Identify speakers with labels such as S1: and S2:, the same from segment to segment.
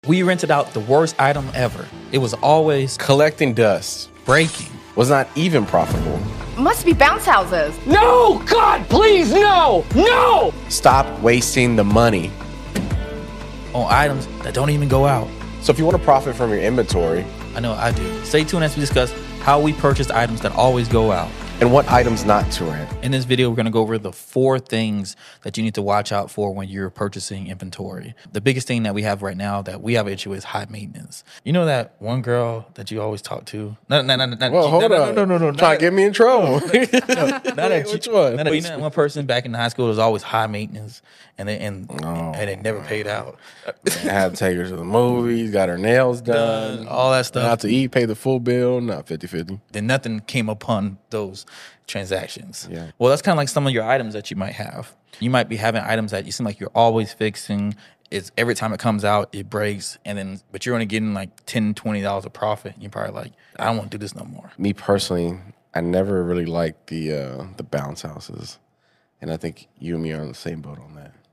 S1: We rented out the worst item ever. It was always
S2: collecting dust.
S1: Breaking.
S2: Was not even profitable.
S3: Must be bounce houses.
S4: No! God, please, no! No!
S2: Stop wasting the money
S1: on items that don't even go out.
S2: So if you want to profit from your inventory,
S1: I know I do. Stay tuned as we discuss how we purchase items that always go out.
S2: And what items not to rent.
S1: In this video, we're going to go over the 4 things that you need to watch out for when you're purchasing inventory. The biggest thing that we have right now that we have an issue is high maintenance. You know that one girl that you always talk to?
S2: No. Trying to get me in trouble.
S1: Which one? You know, one person back in high school was always high maintenance, and it never paid out.
S2: Had to take her to the movies, got her nails done,
S1: all that stuff.
S2: Out to eat, pay the full bill, not 50-50.
S1: Then nothing came upon those transactions.
S2: Yeah.
S1: Well, that's kind of like some of your items that you might have. You might be having items that you seem like you're always fixing. It's every time it comes out, it breaks, but you're only getting like $10, $20 of profit. You're probably like, I don't want to do this no more.
S2: Me personally, I never really liked the bounce houses, and I think you and me are on the same boat on that.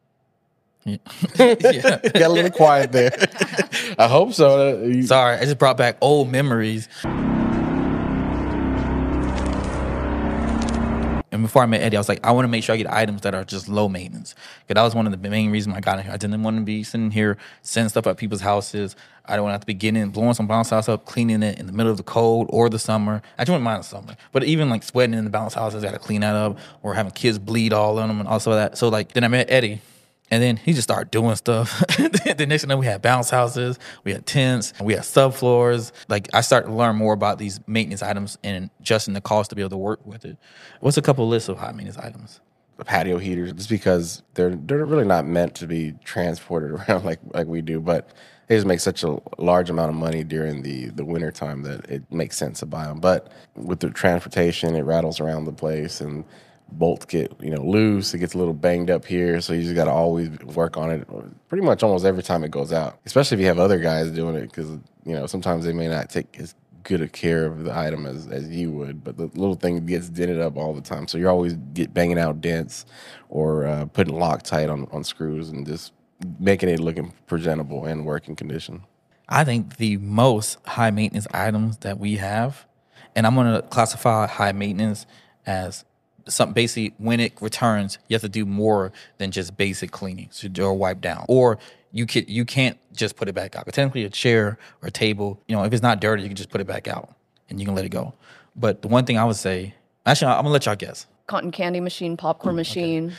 S1: Yeah.
S2: Got a little quiet there. I hope so.
S1: Sorry, I just brought back old memories. And before I met Eddie, I was like, I want to make sure I get items that are just low maintenance. Because that was one of the main reasons I got in here. I didn't want to be sitting here sending stuff at people's houses. I don't want to have to be getting in, blowing some bounce house up, cleaning it in the middle of the cold or the summer. I just wouldn't mind the summer. But even like sweating in the bounce houses, I got to clean that up, or having kids bleed all on them and also that. So like, then I met Eddie. And then he just started doing stuff. The next thing we had bounce houses, we had tents, we had subfloors. Like I started to learn more about these maintenance items and adjusting the cost to be able to work with it. What's a couple lists of high maintenance items?
S2: The patio heaters, just because they're really not meant to be transported around like we do, but they just make such a large amount of money during the winter time that it makes sense to buy them. But with the transportation, it rattles around the place and bolts get loose. It gets a little banged up here, so you just got to always work on it pretty much almost every time it goes out, especially if you have other guys doing it, because sometimes they may not take as good a care of the item as you would, but the little thing gets dented up all the time, so you're always banging out dents or putting Loctite on screws and just making it looking presentable and working condition.
S1: I think the most high maintenance items that we have, and I'm going to classify high maintenance as something basically when it returns, you have to do more than just basic cleaning or wipe down. Or you can't just put it back out. But technically a chair or a table, if it's not dirty, you can just put it back out and you can let it go. But the one thing I would say, actually, I'm gonna let y'all guess.
S3: Cotton candy machine, popcorn machine.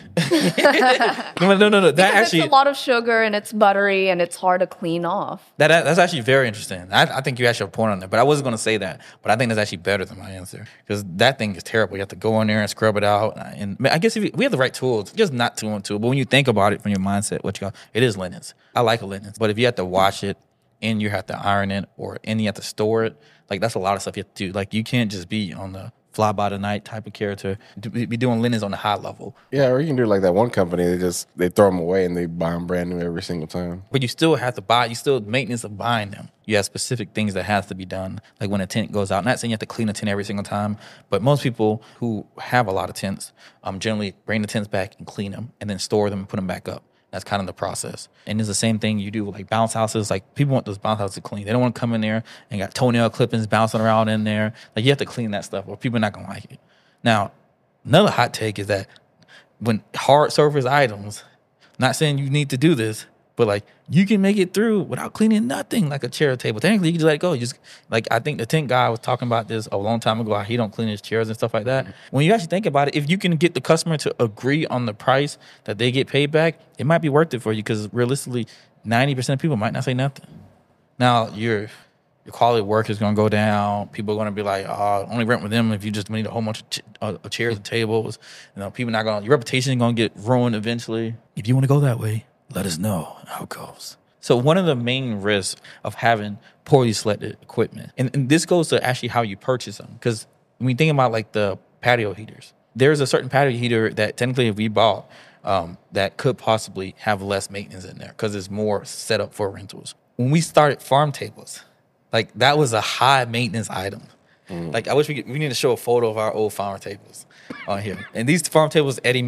S1: No. That actually,
S3: it's a lot of sugar and it's buttery and it's hard to clean off.
S1: That's actually very interesting. I think you actually have a point on that, but I wasn't going to say that. But I think that's actually better than my answer, because that thing is terrible. You have to go in there and scrub it out. And I guess if we have the right tools, just not too on tool. But when you think about it from your mindset, it is linens. I like a linens, but if you have to wash it and you have to iron it and you have to store it, like that's a lot of stuff you have to do. Like you can't just be on the fly by the night type of character, be doing linens on the high level.
S2: Yeah, or you can do like that one company, they throw them away and they buy them brand new every single time.
S1: But you still have to buy, maintenance of buying them. You have specific things that has to be done. Like when a tent goes out, not saying you have to clean a tent every single time, but most people who have a lot of tents generally bring the tents back and clean them and then store them and put them back up. That's kind of the process. And it's the same thing you do with like bounce houses. Like people want those bounce houses clean. They don't want to come in there and got toenail clippings bouncing around in there. Like you have to clean that stuff or people are not going to like it. Now, another hot take is that when hard surface items, not saying you need to do this, but like you can make it through without cleaning nothing, like a chair or table. Technically, you can just let it go. You just like I think the tent guy was talking about this a long time ago. How he don't clean his chairs and stuff like that. When you actually think about it, if you can get the customer to agree on the price that they get paid back, it might be worth it for you, because realistically, 90% of people might not say nothing. Now your quality of work is going to go down. People are going to be like, only rent with them if you just need a whole bunch of chairs and tables. People not going. Your reputation is going to get ruined eventually. If you want to go that way, let us know how it goes. So one of the main risks of having poorly selected equipment, and this goes to actually how you purchase them, because when you think about like the patio heaters, there's a certain patio heater that technically if we bought that could possibly have less maintenance in there because it's more set up for rentals. When we started farm tables, like that was a high maintenance item. Like I wish we need to show a photo of our old farm tables on here. And these farm tables Eddie made,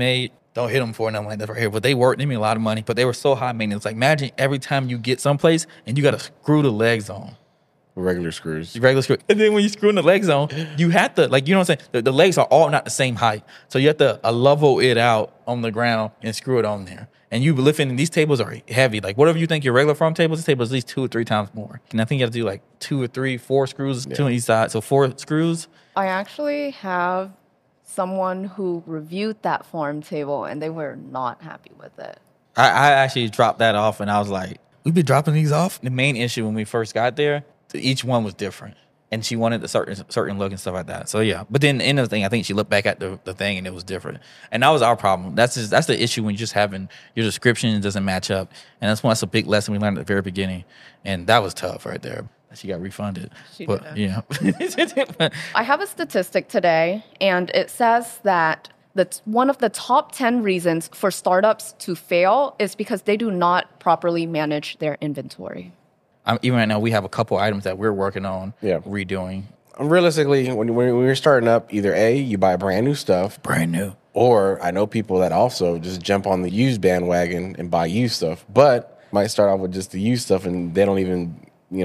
S1: don't hit them for nothing like that right here. But they worked. They made a lot of money, but they were so high maintenance. Like imagine every time you get someplace and you got to screw the legs on.
S2: Regular screws.
S1: Regular screw. And then when you screw in the legs on, you have to, like, you know what I'm saying? The legs are all not the same height. So you have to level it out on the ground and screw it on there. And you lifting, these tables are heavy. Like whatever you think your regular farm tables, this table is at least 2 or 3 times more. And I think you have to do like 2 or 3, 4 screws, 2 on each side. So 4 screws.
S3: I actually have someone who reviewed that farm table and they were not happy with it.
S1: I actually dropped that off and I was like, we've been dropping these off. The main issue when we first got there, each one was different. And she wanted a certain look and stuff like that. So yeah. But then in the thing, I think she looked back at the thing and it was different. And that was our problem. That's the issue when you're just having your description doesn't match up. And that's a big lesson we learned at the very beginning. And that was tough right there. She got refunded.
S3: She
S1: but
S3: did.
S1: yeah.
S3: I have a statistic today, and it says that one of the top 10 reasons for startups to fail is because they do not properly manage their inventory.
S1: Even right now, we have a couple items that we're working on redoing.
S2: Realistically, when you're starting up, either A, you buy brand new stuff.
S1: Brand new.
S2: Or I know people that also just jump on the used bandwagon and buy used stuff, but might start off with just the used stuff and they don't even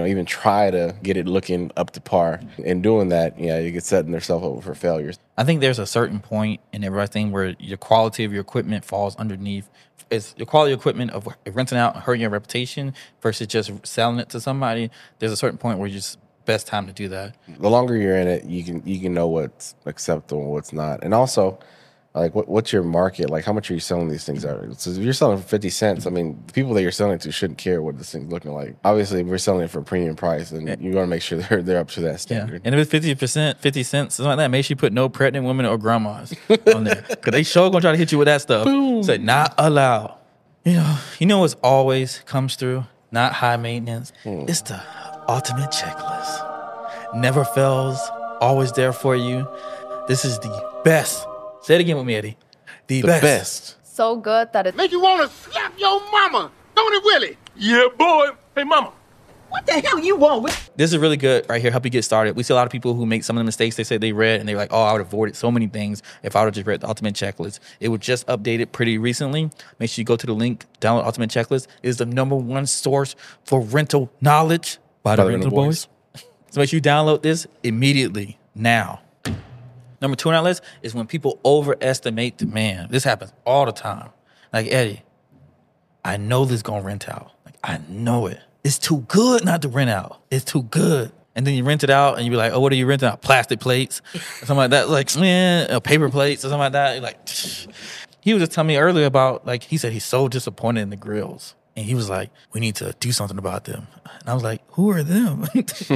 S2: try to get it looking up to par. In doing that, you get setting themselves up for failures.
S1: I think there's a certain point in everything where your quality of your equipment falls underneath. It's your quality of equipment of renting out and hurting your reputation versus just selling it to somebody. There's a certain point where it's just best time to do that.
S2: The longer you're in it, you can know what's acceptable and what's not. And also, like, what's your market? Like, how much are you selling these things at? So if you're selling for 50 cents, I mean, the people that you're selling to shouldn't care what this thing's looking like. Obviously, we're selling it for a premium price, and you want to make sure they're up to that standard.
S1: And if it's 50%, 50 cents, something like that, make sure you put no pregnant women or grandmas on there. Because they sure going to try to hit you with that stuff. Boom. Say, not allowed. You know what's always comes through? Not high maintenance. It's the ultimate checklist. Never fails. Always there for you. This is the best. Say it again with me, Eddie. The best.
S3: So good that it
S5: Make you want to slap your mama, don't it, Willie?
S4: Yeah, boy. Hey, mama.
S5: What the hell you want with?
S1: This is really good right here. Help you get started. We see a lot of people who make some of the mistakes they said they read, and they're like, oh, I would have avoided so many things if I would have just read the Ultimate Checklist. It was just updated pretty recently. Make sure you go to the link, download Ultimate Checklist. It is the #1 source for rental knowledge by the Rental Boys. So make sure you download this immediately, now. Number 2 on our list is when people overestimate demand. This happens all the time. Like, Eddie, I know this is going to rent out. Like, I know it. It's too good not to rent out. It's too good. And then you rent it out and you be like, oh, what are you renting out? Plastic plates or something like that. Like, man, paper plates or something like that. You're like, he was just telling me earlier about, like, he said he's so disappointed in the grills. And he was like, we need to do something about them. And I was like, who are them?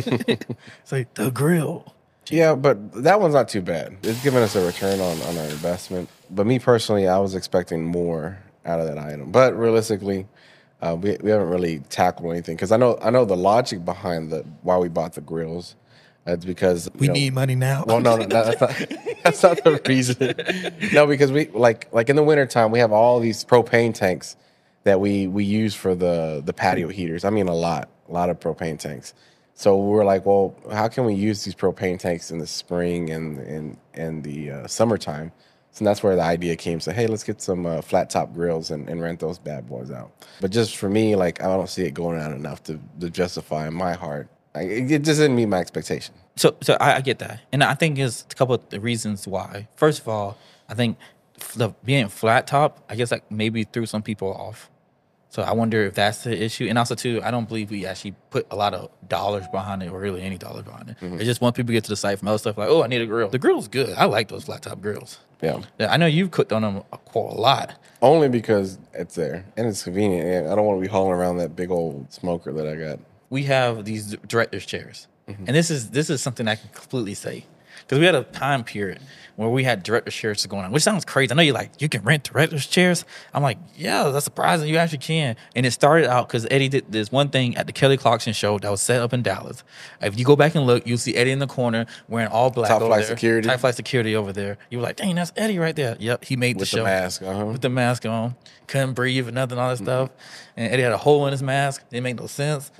S1: It's like, the grill.
S2: Yeah, but that one's not too bad. It's giving us a return on our investment. But me personally, I was expecting more out of that item. But realistically, we haven't really tackled anything. Because I know the logic behind why we bought the grills. It's because
S1: we need money now.
S2: Well, no, that's not the reason. No, because we like in the wintertime, we have all these propane tanks that we use for the patio heaters. I mean, a lot of propane tanks. So we were like, well, how can we use these propane tanks in the spring and the summertime? So that's where the idea came. So, hey, let's get some flat top grills and rent those bad boys out. But just for me, like, I don't see it going out enough to justify in my heart. It just didn't meet my expectation.
S1: So I get that. And I think there's a couple of the reasons why. First of all, I think being flat top, I guess that maybe threw some people off. So I wonder if that's the issue. And also, too, I don't believe we actually put a lot of dollars behind it, or really any dollars behind it. Mm-hmm. It's just once people get to the site from other stuff, like, oh, I need a grill. The grill's good. I like those flat top grills.
S2: Yeah.
S1: I know you've cooked on them a lot.
S2: Only because it's there. And it's convenient. And I don't want to be hauling around that big old smoker that I got.
S1: We have these director's chairs. Mm-hmm. And this is something I can completely say. Because we had a time period where we had director's chairs going on, which sounds crazy. I know you're like, you can rent director's chairs? I'm like, yeah, that's surprising. You actually can. And it started out because Eddie did this one thing at the Kelly Clarkson show that was set up in Dallas. If you go back and look, you'll see Eddie in the corner wearing all black
S2: Top
S1: over
S2: flight
S1: there.
S2: security.
S1: Top flight security over there. You were like, dang, that's Eddie right there. Yep, he made the show.
S2: With the mask,
S1: With the mask on. Couldn't breathe and nothing, all that stuff. and Eddie had a hole in his mask. It didn't make no sense.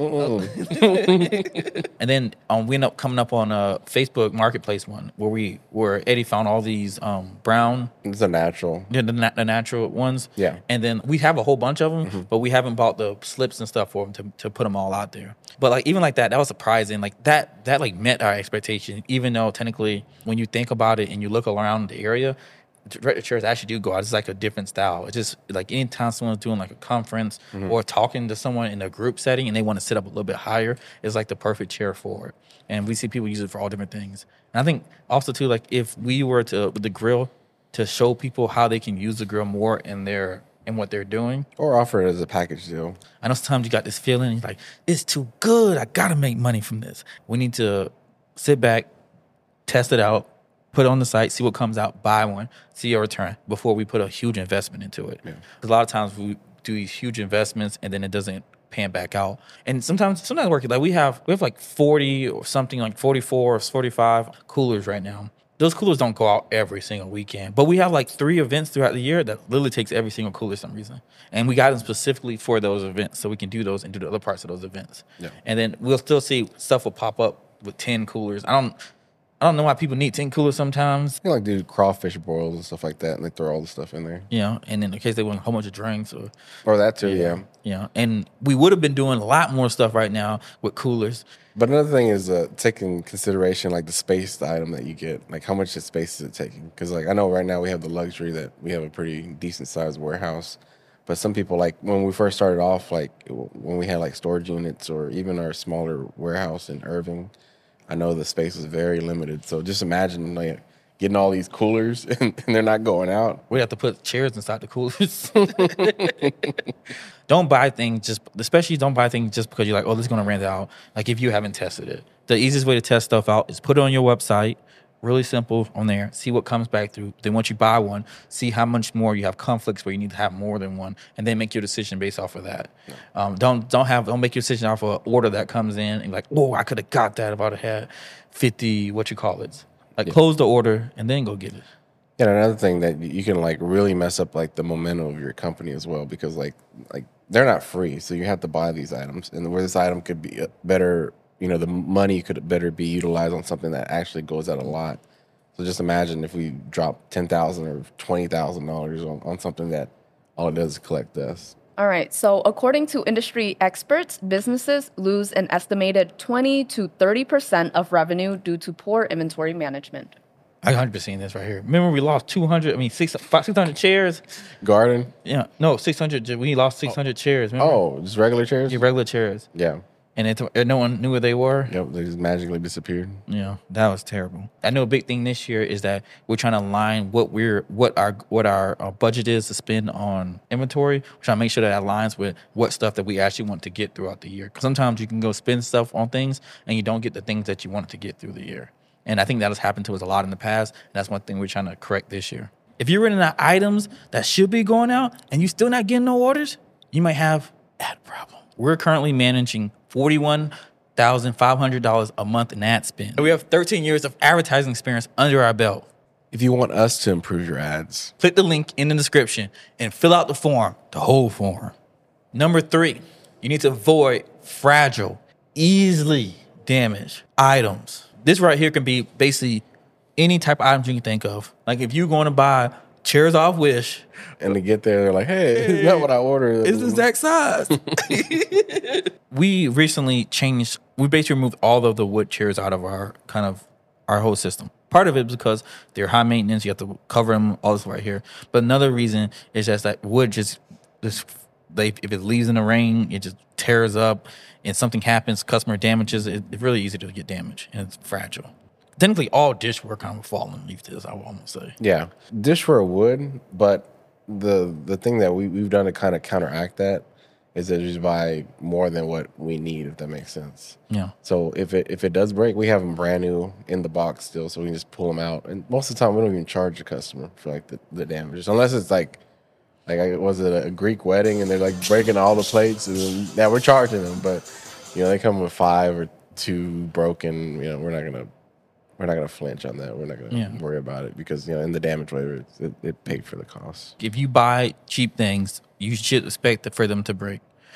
S1: And then we ended up coming up on a Facebook Marketplace one where Eddie found all these brown.
S2: It's a natural.
S1: Yeah, the natural ones.
S2: Yeah.
S1: And then we have a whole bunch of them, but we haven't bought the slips and stuff for them to put them all out there. But like even like that was surprising. Like that like met our expectation, even though technically when you think about it and you look around the area, director chairs actually do go out. It's like a different style. It's just like anytime someone's doing like a conference or talking to someone in a group setting and they want to sit up a little bit higher, it's like the perfect chair for it. And we see people use it for all different things. And I think also too, like if we were to with the grill to show people how they can use the grill more in what they're doing,
S2: Or offer it as a package deal.
S1: I know sometimes you got this feeling, you're like, it's too good. I gotta make money from this. We need to sit back, test it out, put it on the site, see what comes out, buy one, see a return before we put a huge investment into it. Yeah. A lot of times we do these huge investments and then it doesn't pan back out. And sometimes work like we have like 40 or something like 44 or 45 coolers right now. Those coolers don't go out every single weekend, but we have like 3 events throughout the year that literally takes every single cooler for some reason. And we got them specifically for those events so we can do those and do the other parts of those events. Yeah. And then we'll still see stuff will pop up with 10 coolers. I don't know why people need 10 coolers sometimes.
S2: You like do crawfish boils and stuff like that, and they throw all the stuff in there.
S1: Yeah, and in case they want a whole bunch of drinks
S2: or that too, yeah.
S1: Yeah, and we would have been doing a lot more stuff right now with coolers.
S2: But another thing is taking consideration like the space, the item that you get, like how much space is it taking? Because like I know right now we have the luxury that we have a pretty decent sized warehouse, but some people like when we first started off, like when we had like storage units or even our smaller warehouse in Irving, I know the space was very limited. So just imagine like getting all these coolers and they're not going out.
S1: We have to put chairs inside the coolers. Don't buy things especially don't buy things just because you're like, oh, this is going to rent out. Like if you haven't tested it. The easiest way to test stuff out is put it on your website. Really simple on there. See what comes back through. Then once you buy one, see how much more you have conflicts where you need to have more than one, and then make your decision based off of that. Yeah. Don't make your decision off of an order that comes in and like, oh, I could have got that if I'd have had 50 close the order and then go get it.
S2: Yeah, another thing that you can like really mess up like the momentum of your company as well, because like they're not free, so you have to buy these items, and where this item could be better. The money could better be utilized on something that actually goes out a lot. So just imagine if we drop $10,000 or $20,000 on something that all it does is collect dust.
S3: All right. So according to industry experts, businesses lose an estimated 20 to 30% of revenue due to poor inventory management.
S1: I 100% this right here. Remember we lost 600 chairs?
S2: Garden?
S1: Yeah. No, 600. We lost 600 chairs. Remember?
S2: Oh, just regular chairs?
S1: Yeah, regular chairs.
S2: Yeah.
S1: And no one knew where they were.
S2: Yep, they just magically disappeared.
S1: Yeah, that was terrible. I know a big thing this year is that we're trying to align what our budget is to spend on inventory. We're trying to make sure that aligns with what stuff that we actually want to get throughout the year. Because sometimes you can go spend stuff on things and you don't get the things that you want to get through the year. And I think that has happened to us a lot in the past. And that's one thing we're trying to correct this year. If you're running out items that should be going out and you're still not getting no orders, you might have ad problem. We're currently managing $41,500 a month in ad spend. We have 13 years of advertising experience under our belt.
S2: If you want us to improve your ads,
S1: click the link in the description and fill out the form, the whole form. Number 3, you need to avoid fragile, easily damaged items. This right here can be basically any type of items you can think of. Like if you're going to buy chairs off Wish,
S2: and to get there, they're like, hey, it's not what I ordered.
S1: It's the exact size. We recently we basically removed all of the wood chairs out of our whole system. Part of it is because they're high maintenance. You have to cover them, all this right here. But another reason is just that wood if it leaves in the rain, it just tears up and something happens, customer damages it. It's really easy to get damaged and it's fragile. Technically, all dishware kind of fall underneath this, I would almost say.
S2: Yeah, dishware would, but the thing that we've done to kind of counteract that is that just buy more than what we need, if that makes sense.
S1: Yeah. So
S2: if it does break, we have them brand new in the box still, so we can just pull them out. And most of the time, we don't even charge the customer for like the damages, unless it's like was it a Greek wedding and they're like breaking all the plates, and then we're charging them. But they come with 5 or 2 broken. We're not gonna flinch on that. We're not gonna worry about it because in the damage waiver, it paid for the cost.
S1: If you buy cheap things, you should expect for them to break.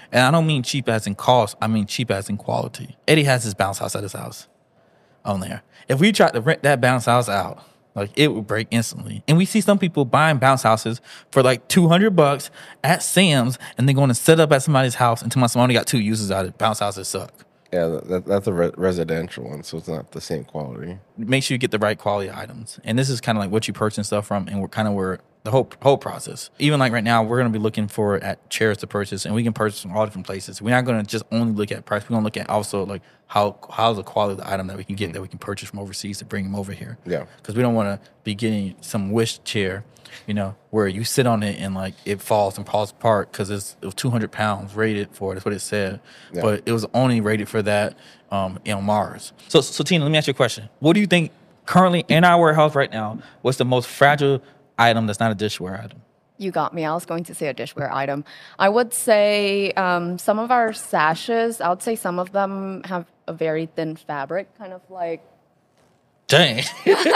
S1: And I don't mean cheap as in cost. I mean cheap as in quality. Eddie has his bounce house at his house on there. If we tried to rent that bounce house out, like it would break instantly. And we see some people buying bounce houses for like $200 at Sam's and then going to set up at somebody's house until my son only got 2 uses out of it. Bounce houses suck.
S2: Yeah, that's a residential one, so it's not the same quality.
S1: Make sure you get the right quality items. And this is kind of like what you purchase stuff from, and we're kind of where the whole process. Even like right now, we're going to be looking for at chairs to purchase, and we can purchase from all different places. We're not going to just only look at price. We're going to look at also like how's the quality of the item that we can get that we can purchase from overseas to bring them over here.
S2: Yeah,
S1: because we don't want to be getting some wish chair, where you sit on it and like it falls apart because it was 200 pounds rated for it. That's what it said, but it was only rated for that on Mars. So Tina, let me ask you a question. What do you think currently in our warehouse right now? What's the most fragile item that's not a dishware item?
S3: You got me. I was going to say a dishware item. I would say some of our sashes, I would say some of them have a very thin fabric, kind of like.
S1: Dang.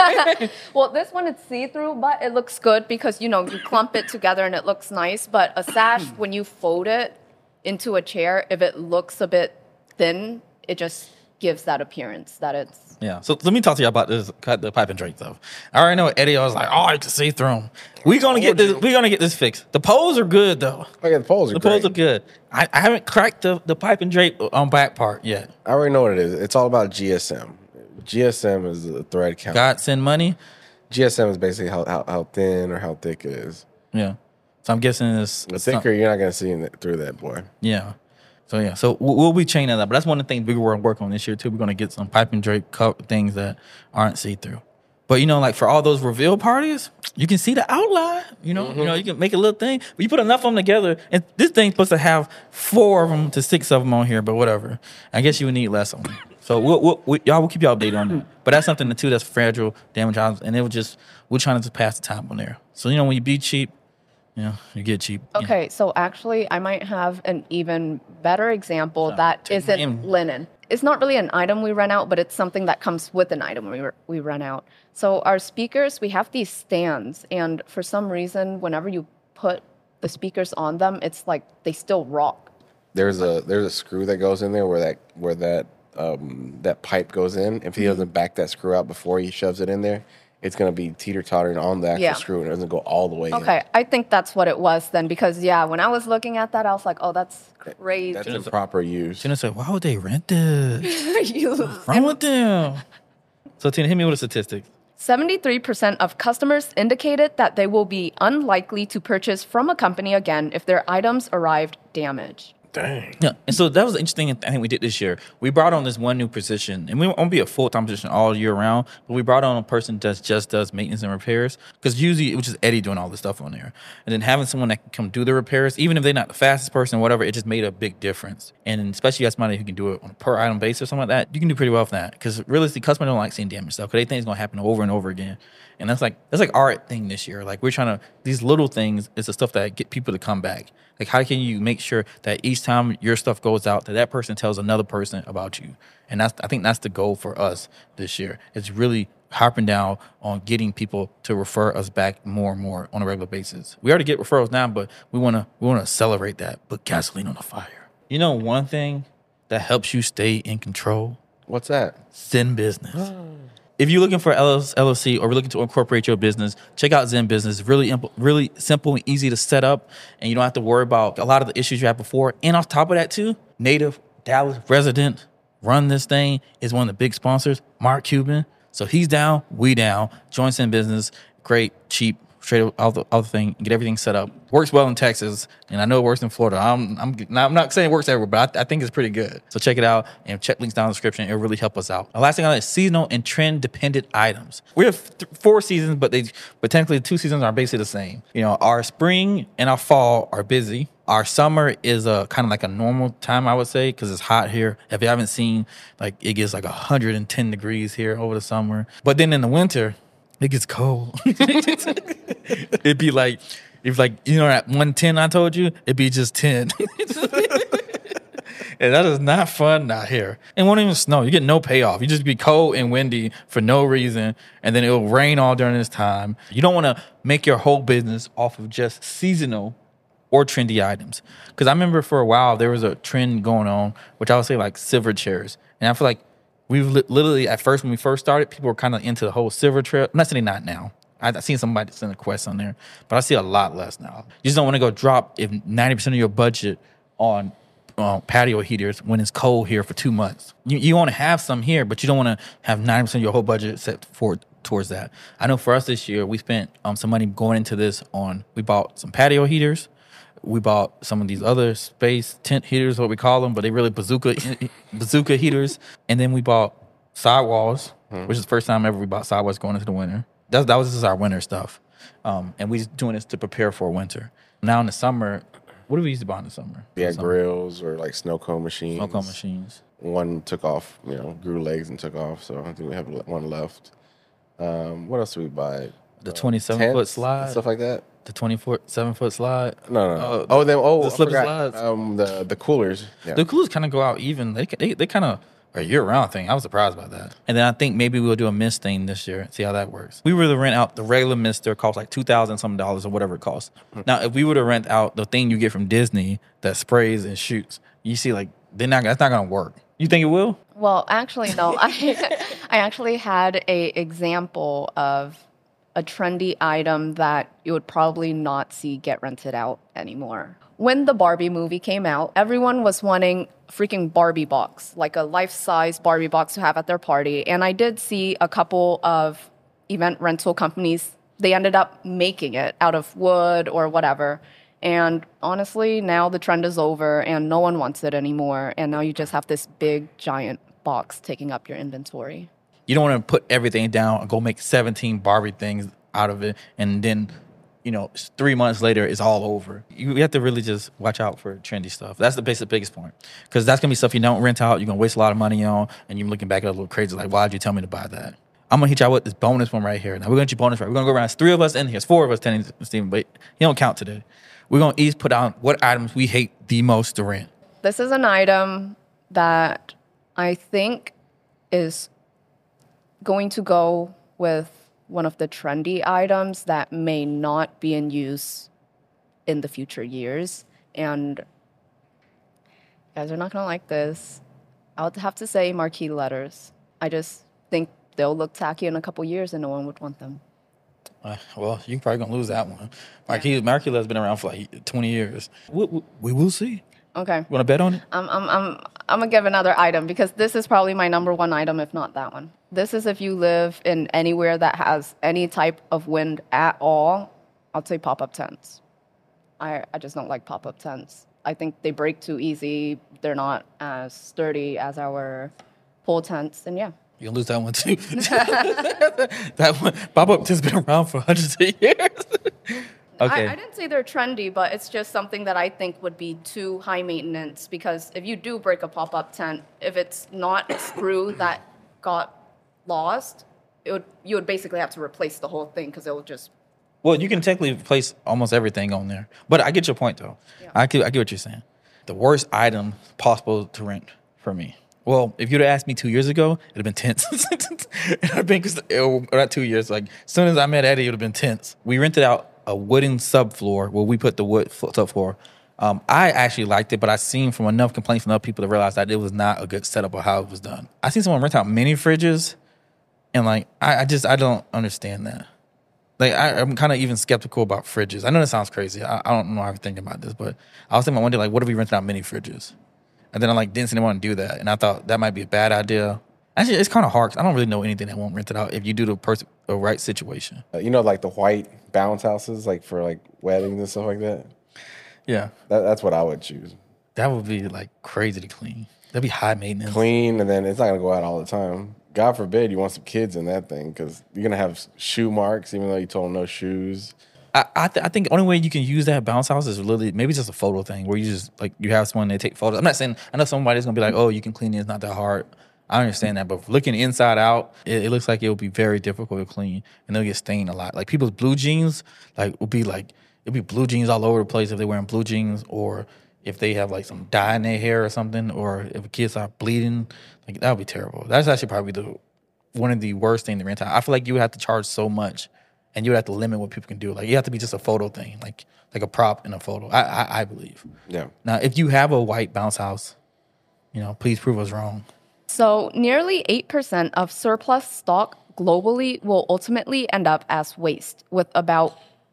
S3: Well, this one is see-through, but it looks good because, you clump it together and it looks nice. But a sash, when you fold it into a chair, if it looks a bit thin, it just gives that appearance that it's...
S1: Yeah. So let me talk to you about the pipe and drape stuff. I already know Eddie. I was like, I can see through them. We're gonna get this. We're gonna get this fixed. The poles are good though.
S2: Okay, the poles are
S1: good. I haven't cracked the pipe and drape on back part yet.
S2: I already know what it is. It's all about GSM. GSM is a thread count.
S1: God send money.
S2: GSM is basically how thin or how thick it is.
S1: Yeah. So I'm guessing it's
S2: the thicker. You're not gonna see through that, boy.
S1: Yeah. So we'll be chaining that up. But that's one of the things we're going to work on this year too. We're going to get some pipe and drape things that aren't see-through. But like for all those reveal parties, you can see the outline. You can make a little thing. But you put enough of them together, and this thing's supposed to have 4 of them to 6 of them on here. But whatever. I guess you would need less of them. So we'll keep you updated on that. But that's something too that's fragile, damage items, and we're trying to pass the time on there. So when you be cheap. You get cheap.
S3: Okay, so actually, I might have an even better example that isn't linen. It's not really an item we rent out, but it's something that comes with an item we rent out. So our speakers, we have these stands, and for some reason, whenever you put the speakers on them, it's like they still rock.
S2: There's a screw that goes in there where that pipe goes in. If he doesn't back that screw out before he shoves it in there, it's going to be teeter-tottering on the actual screw, and it doesn't go all the way in.
S3: Okay, I think that's what it was then, because, when I was looking at that, I was like, oh, that's crazy.
S2: That's improper use.
S1: Tina said, why would they rent this? What's wrong with them? So, Tina, hit me with a statistic.
S3: 73% of customers indicated that they will be unlikely to purchase from a company again if their items arrived damaged.
S2: Dang.
S1: Yeah, and so that was interesting. I think we did this year. We brought on this one new position, and we won't be a full-time position all year round, but we brought on a person that just does maintenance and repairs, because usually it was just Eddie doing all this stuff on there. And then having someone that can come do the repairs, even if they're not the fastest person or whatever, it just made a big difference. And especially as somebody who can do it on a per-item basis or something like that, you can do pretty well for that, because realistically, customers don't like seeing damage stuff, because they think it's going to happen over and over again. And that's like our thing this year. Like, we're trying to, these little things is the stuff that get people to come back. Like, how can you make sure that each time your stuff goes out, that person tells another person about you? And I think that's the goal for us this year. It's really harping down on getting people to refer us back more and more on a regular basis. We already get referrals now, but we want to accelerate that. Put gasoline on the fire. One thing that helps you stay in control?
S2: What's that?
S1: Zen Business. If you're looking for LLC or looking to incorporate your business, check out Zen Business. Really simple and easy to set up, and you don't have to worry about a lot of the issues you had before. And on top of that, too, native Dallas resident run this thing is one of the big sponsors, Mark Cuban. So he's down, we down. Join Zen Business. Great, cheap, straight out the thing, get everything set up. Works well in Texas, and I know it works in Florida. I'm not saying it works everywhere, but I think it's pretty good. So check it out and check links down in the description. It'll really help us out. The last thing I like is seasonal and trend dependent items. We have 4 seasons, but technically 2 seasons are basically the same. Our spring and our fall are busy. Our summer is kind of like a normal time, I would say, because it's hot here. If you haven't seen, it gets 110 degrees here over the summer. But then in the winter, it gets cold. It'd be at 110 I told you, it'd be just 10. And that is not fun out here. It won't even snow. You get no payoff. You just be cold and windy for no reason, and then it'll rain all during this time. You don't want to make your whole business off of just seasonal or trendy items. Because I remember for a while there was a trend going on, which I would say like silver chairs. And I feel like we've literally, at first, when we first started, people were kind of into the whole silver chair. I'm not saying not now. I've seen somebody send a quest on there, but I see a lot less now. You just don't want to go drop if 90% of your budget on patio heaters when it's cold here for 2 months. You want to have some here, but you don't want to have 90% of your whole budget set towards that. I know for us this year, we spent some money going into this we bought some patio heaters. We bought some of these other space tent heaters, what we call them, but they really bazooka heaters. And then we bought sidewalls, which is the first time ever we bought sidewalls going into the winter. That was just our winter stuff. And we doing this to prepare for winter. Now in the summer, what do we used to buy in the summer?
S2: Yeah, grills or like snow cone machines.
S1: Snow cone machines.
S2: One took off, grew legs and took off. So I think we have one left. What else do we buy?
S1: The 27-foot slide.
S2: Stuff like that.
S1: The 7-foot slide.
S2: No.
S1: The slipper slides.
S2: The coolers. Yeah.
S1: The coolers kind of go out even. They kind of a year-round thing. I was surprised by that. And then I think maybe we'll do a mist thing this year and see how that works. We were to rent out the regular mister, cost like $2,000 or whatever it costs. Now, if we were to rent out the thing you get from Disney that sprays and shoots, you see like that's not going to work. You think it will?
S3: Well, actually, no. I actually had a example of a trendy item that you would probably not see get rented out anymore. When the Barbie movie came out, everyone was wanting freaking Barbie box, like a life-size Barbie box to have at their party. And I did see a couple of event rental companies, they ended up making it out of wood or whatever. And honestly, now the trend is over and no one wants it anymore. And now you just have this big, giant box taking up your inventory.
S1: You don't want to put everything down and go make 17 Barbie things out of it. And then 3 months later, it's all over. You have to really just watch out for trendy stuff. That's the biggest point. Because that's going to be stuff you don't rent out, you're going to waste a lot of money on, and you're looking back at it a little crazy, like, why did you tell me to buy that? I'm going to hit y'all with this bonus one right here. Now, we're going to do bonus right. We're going to go around. It's 3 of us in here. It's 4 of us, Stephen, but he don't count today. We're going to each put down what items we hate the most to rent.
S3: This is an item that I think is going to go with one of the trendy items that may not be in use in the future years. And you guys are not going to like this. I would have to say marquee letters. I just think they'll look tacky in a couple years and no one would want them.
S1: Well, you're probably going to lose that one. Marquee letters been around for like 20 years. We will see.
S3: Okay.
S1: You want to bet on it?
S3: I'm going to give another item because this is probably my number one item, if not that one. This is if you live in anywhere that has any type of wind at all, I'll say pop-up tents. I just don't like pop-up tents. I think they break too easy. They're not as sturdy as our pole tents, and yeah.
S1: You'll lose that one too. That one, pop-up tents been around for hundreds of years. Okay.
S3: I didn't say they're trendy, but it's just something that I think would be too high maintenance because if you do break a pop-up tent, if it's not a screw that got lost, you would basically have to replace the whole thing because it will just...
S1: Well, you can technically replace almost everything on there. But I get your point, though. Yeah. I get what you're saying. The worst item possible to rent for me. Well, if you'd have asked me 2 years ago, it'd have been tents. I've been, not 2 years, like as soon as I met Eddie, it would have been tents. We rented out a wooden subfloor where we put the wood subfloor. I actually liked it, but I seen from enough complaints from other people to realize that it was not a good setup of how it was done. I seen someone rent out mini fridges, and like I don't understand that. Like I'm kind of even skeptical about fridges. I know that sounds crazy. I don't know how I'm thinking about this, but I was thinking one day, like, what if we rented out mini fridges? And then I didn't see anyone want to do that, and I thought that might be a bad idea. Actually, it's kind of hard. I don't really know anything that won't rent it out if you do the right situation.
S2: Like the white bounce houses, like for like weddings and stuff like that.
S1: Yeah,
S2: that's what I would choose.
S1: That would be like crazy to clean. That'd be high maintenance.
S2: Clean, and then it's not gonna go out all the time. God forbid you want some kids in that thing because you're gonna have shoe marks even though you told them no shoes.
S1: I think the only way you can use that bounce house is literally maybe just a photo thing where you just you have someone, they take photos. I'm not saying, I know somebody's gonna be like, oh, you can clean it, it's not that hard. I understand that, but looking inside out, it looks like it will be very difficult to clean, and they'll get stained a lot. Like people's blue jeans, it'll be blue jeans all over the place if they're wearing blue jeans, or if they have some dye in their hair or something, or if a kid start bleeding, that would be terrible. That's actually probably one of the worst things to rent out. I feel like you would have to charge so much, and you would have to limit what people can do. Like you have to be just a photo thing, like a prop in a photo. I believe.
S2: Yeah.
S1: Now, if you have a white bounce house, please prove us wrong.
S3: So nearly 8% of surplus stock globally will ultimately end up as waste, with about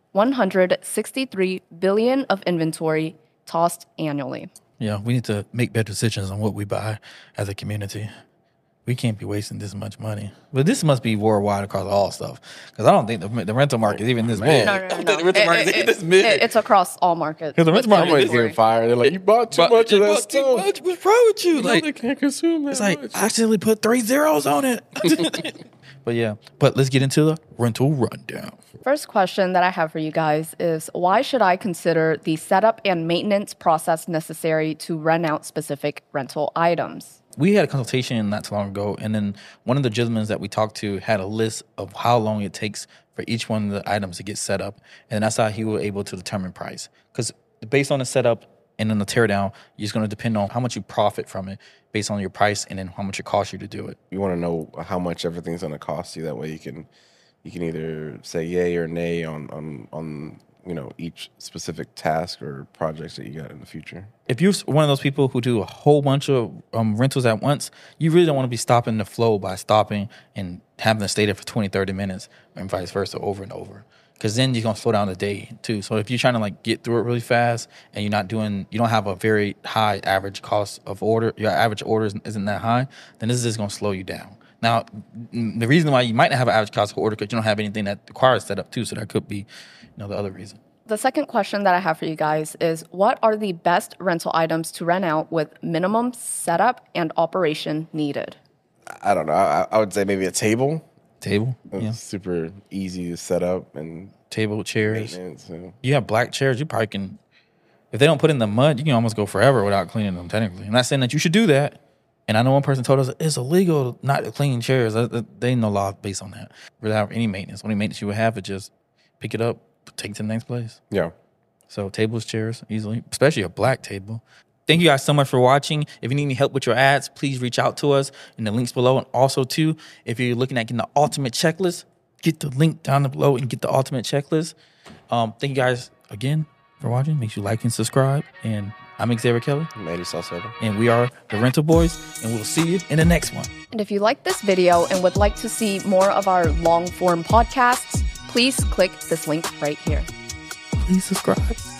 S3: 163 billion of inventory tossed annually.
S1: Yeah, we need to make better decisions on what we buy as a community. We can't be wasting this much money. But this must be worldwide across all stuff. Because I don't think the rental market is even this big.
S3: No.
S1: I don't think the rental market is even this big.
S3: It's across all markets.
S1: The rental market
S2: Somebody's getting fired. They're like, you bought too much of that stuff.
S1: What's wrong with you?
S2: Like, they can't consume that
S1: it's like,
S2: much.
S1: I accidentally put 3 zeros on it. But let's get into the rental rundown.
S3: First question that I have for you guys is, why should I consider the setup and maintenance process necessary to rent out specific rental items?
S1: We had a consultation not too long ago, and then one of the gentlemen that we talked to had a list of how long it takes for each one of the items to get set up, and that's how he was able to determine price. Because based on the setup and then the teardown, it's going to depend on how much you profit from it based on your price and then how much it costs you to do it.
S2: You want to know how much everything's going to cost you. That way you can either say yay or nay on each specific task or projects that you got in the future.
S1: If you're one of those people who do a whole bunch of rentals at once, you really don't want to be stopping the flow by stopping and having to stay there for 20, 30 minutes and vice versa over and over. Because then you're going to slow down the day too. So if you're trying to get through it really fast and you don't have a very high average cost of order, your average order isn't that high, then this is just going to slow you down. Now, the reason why you might not have an average cost of order because you don't have anything that requires setup too, so that could be the other reason.
S3: The second question that I have for you guys is, what are the best rental items to rent out with minimum setup and operation needed?
S2: I don't know. I would say maybe a table.
S1: Table? Yeah.
S2: Super easy to set up and
S1: table, chairs.
S2: So.
S1: You have black chairs, you probably can, if they don't put in the mud, you can almost go forever without cleaning them technically. I'm not saying that you should do that. And I know one person told us it's illegal not to clean chairs. They ain't no law based on that. Without any maintenance. Only maintenance you would have is just pick it up, take it to the next place.
S2: Yeah.
S1: So tables, chairs, easily, especially a black table. Thank you guys so much for watching. If you need any help with your ads, please reach out to us in the links below. And also, too, if you're looking at getting the ultimate checklist, get the link down below and get the ultimate checklist. Thank you guys again for watching. Make sure you like and subscribe. And I'm Xavier Kelly.
S2: I'm Eddie Salcedo.
S1: And we are the Rental Boys. And we'll see you in the next one.
S3: And if you like this video and would like to see more of our long-form podcasts, please click this link right here.
S1: Please subscribe.